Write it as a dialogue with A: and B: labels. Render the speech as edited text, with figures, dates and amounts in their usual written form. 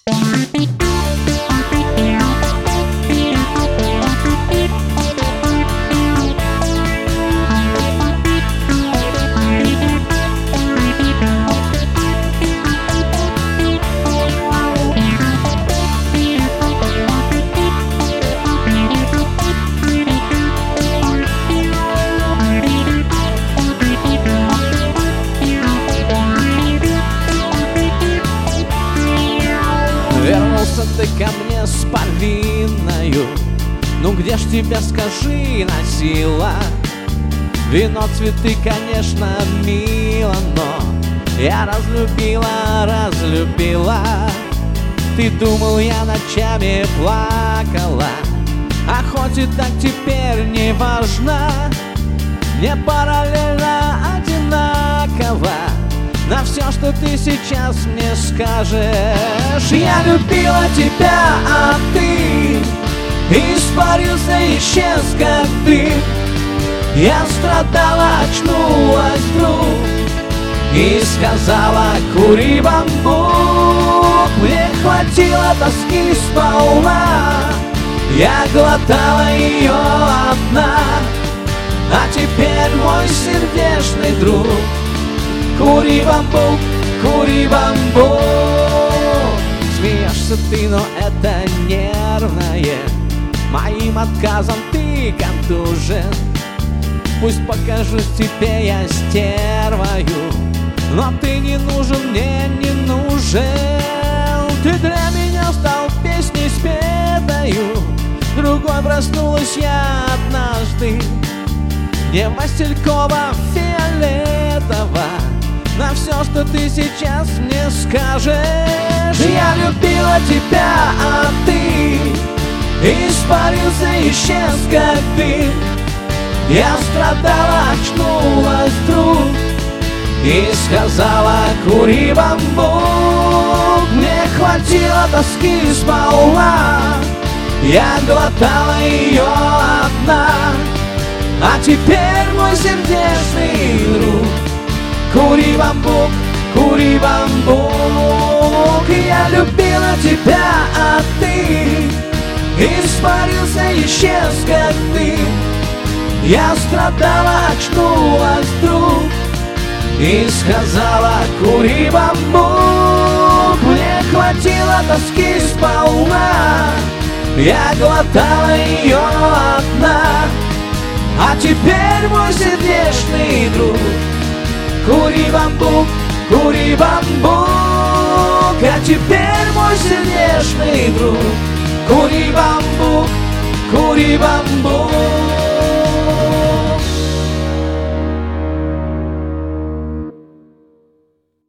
A: Вернулся ты ко мне с повинною. Ну где ж тебя, скажи, носила? Вино, цветы, конечно, мило, но я разлюбила. Ты думал, я ночами плакала, а хоть и так теперь не важно. Не параллельно, одинаково на все, что ты сейчас мне скажешь. Я любила тебя, а ты испарился, исчез, как ты. Я страдала, очнулась вдруг и сказала: кури, бамбук. Мне хватило тоски сполна, я глотала ее одна. А теперь, мой сердечный друг, кури, бамбук, кури, бамбук. Смеешься ты, но это нервное. Моим отказом ты контужен. Пусть покажусь тебе я стервою, но ты не нужен, мне не нужен. Ты для меня стал песней спетою, другой проснулась я однажды. Не Василькова, фиолетово на все, что ты сейчас мне скажешь. Я любила тебя, а ты испарился, исчез, как ты. Я страдала, очнулась вдруг и сказала: кури, бамбук. Мне хватило тоски сполна, я глотала ее одна. А теперь, мой сердечный друг, кури, бамбук, кури, бамбук. Я любила тебя, а ты испарился, исчез, как ты. Я страдала, очнулась вдруг и сказала: кури, бамбук. Мне хватило тоски сполна, я глотала ее одна. А теперь, мой сердечный друг, кури, бамбук, кури, бамбук. А теперь, мой сердечный друг, кури, бамбук, кури, бамбук.